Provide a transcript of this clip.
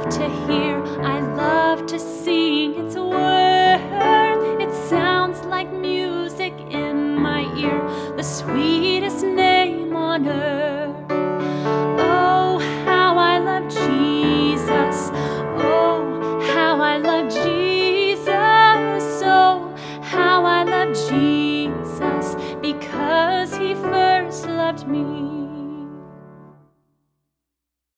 love to hear, I love to sing its worth. It sounds like music in my ear, the sweetest name on earth.